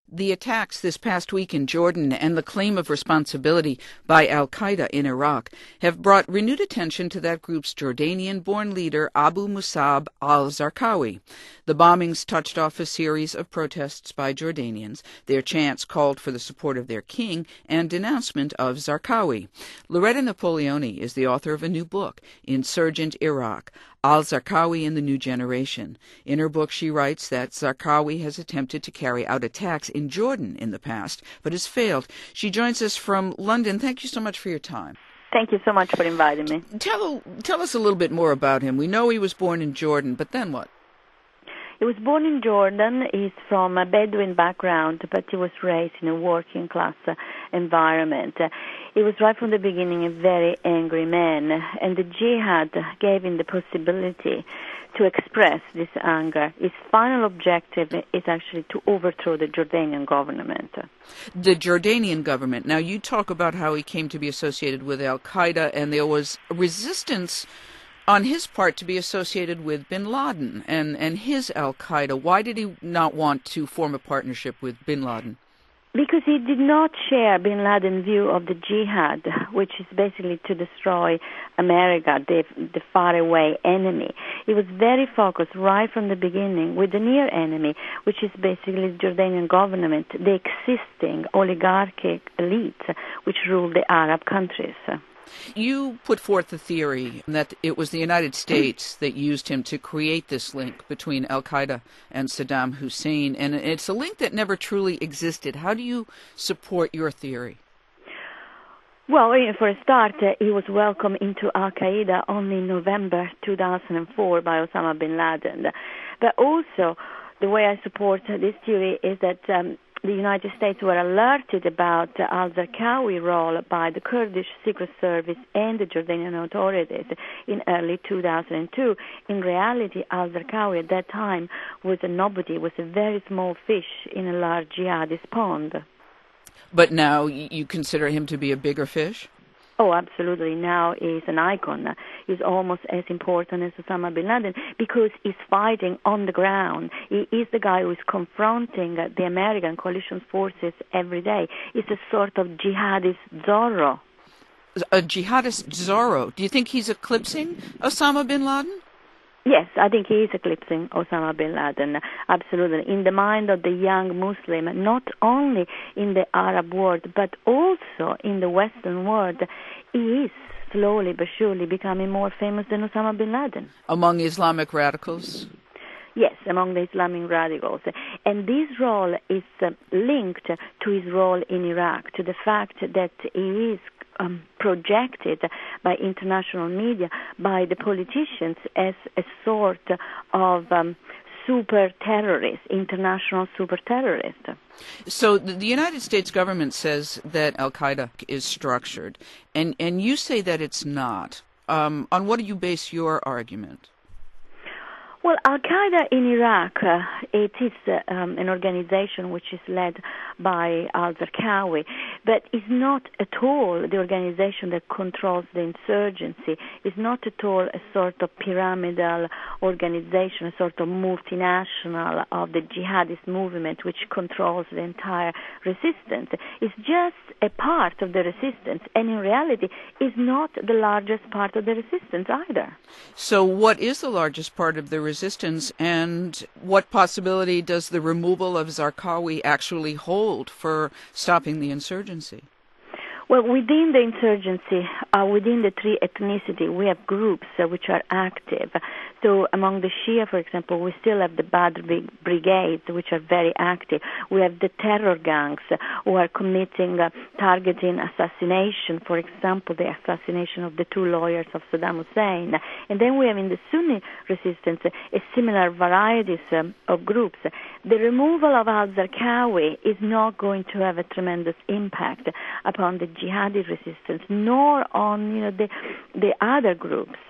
The attacks this past week in Jordan and the claim of responsibility by al-Qaeda in Iraq have brought renewed attention to that group's Jordanian-born leader Abu Musab al-Zarqawi. The bombings touched off a series of protests by Jordanians. Their chants called for the support of their king and denouncement of Zarqawi. Loretta Napoleoni is the author of a new book, Insurgent Iraq, Al-Zarqawi and the New Generation. In her book, she writes that Zarqawi has attempted to carry out attacks in Jordan in the past, but has failed. She joins us from London. Thank you so much for your time. Thank you so much for inviting me. Tell us a little bit more about him. We know he was born in Jordan, but then what? He was born in Jordan. He's from a Bedouin background, but he was raised in a working-class environment. He was right from the beginning a very angry man, and the jihad gave him the possibility to express this anger. His final objective is actually to overthrow the Jordanian government. The Jordanian government. Now, you talk about how he came to be associated with al-Qaeda, and there was resistance on his part to be associated with bin Laden and his al-Qaeda. Why did he not want to form a partnership with bin Laden? Because he did not share bin Laden's view of the jihad, which is basically to destroy America, the faraway enemy. He was very focused right from the beginning with the near enemy, which is basically the Jordanian government, the existing oligarchic elites which rule the Arab countries. You put forth the theory that it was the United States that used him to create this link between al-Qaeda and Saddam Hussein, and it's a link that never truly existed. How do you support your theory? Well, for a start, he was welcomed into al-Qaeda only in November 2004 by Osama bin Laden. But also, the way I support this theory is that the United States were alerted about al-Zarqawi role by the Kurdish Secret Service and the Jordanian authorities in early 2002. In reality, al-Zarqawi at that time was a nobody, was a very small fish in a large jihadist pond. But now you consider him to be a bigger fish? Oh, absolutely. Now he's an icon. He's almost as important as Osama bin Laden because he's fighting on the ground. He is the guy who is confronting the American coalition forces every day. He's a sort of jihadist Zorro. A jihadist Zorro. Do you think he's eclipsing Osama bin Laden? Yes, I think he is eclipsing Osama bin Laden, absolutely. In the mind of the young Muslim, not only in the Arab world, but also in the Western world, he is slowly but surely becoming more famous than Osama bin Laden. Among Islamic radicals? Yes, among the Islamic radicals. And this role is linked to his role in Iraq, to the fact that he is projected by international media, by the politicians as a sort of super terrorist, international super terrorist. So the United States government says that al-Qaeda is structured, and you say that it's not. On what do you base your argument? Well, al-Qaeda in Iraq, it is an organization which is led by al-Zarqawi, but is not at all the organization that controls the insurgency. It's not at all a sort of pyramidal organization, a sort of multinational of the jihadist movement which controls the entire resistance. It's just a part of the resistance, and in reality is not the largest part of the resistance either. So what is the largest part of the resistance, and what possibility does the removal of Zarqawi actually hold for stopping the insurgency? Well, within the insurgency, within the three ethnicity, we have groups which are active. So among the Shia, for example, we still have the Badr brigades, which are very active. We have the terror gangs who are committing, targeting assassination, for example, the assassination of the two lawyers of Saddam Hussein. And then we have in the Sunni resistance a similar varieties of groups. The removal of al-Zarqawi is not going to have a tremendous impact upon the jihadi resistance, nor on the other groups.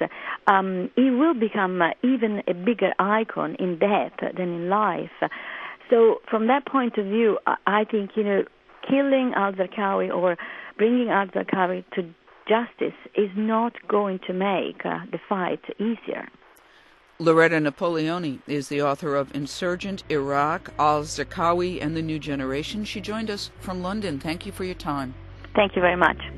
He will become even a bigger icon in death than in life. So from that point of view, I think killing al-Zarqawi or bringing al-Zarqawi to justice is not going to make the fight easier. Loretta Napoleoni is the author of Insurgent Iraq, al-Zarqawi and the New Generation. She joined us from London. Thank you for your time. Thank you very much.